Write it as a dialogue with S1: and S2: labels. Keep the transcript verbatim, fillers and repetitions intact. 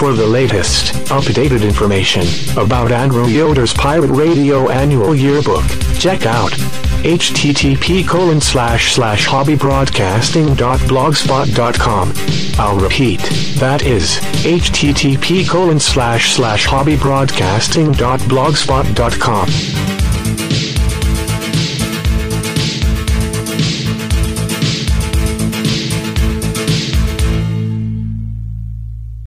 S1: For the latest, updated information about Andrew Yoder's Pirate Radio Annual Yearbook, check out http colon slash slash hobbybroadcasting.blogspot.com. I'll repeat, that is http colon slash slash hobbybroadcasting.blogspot.com.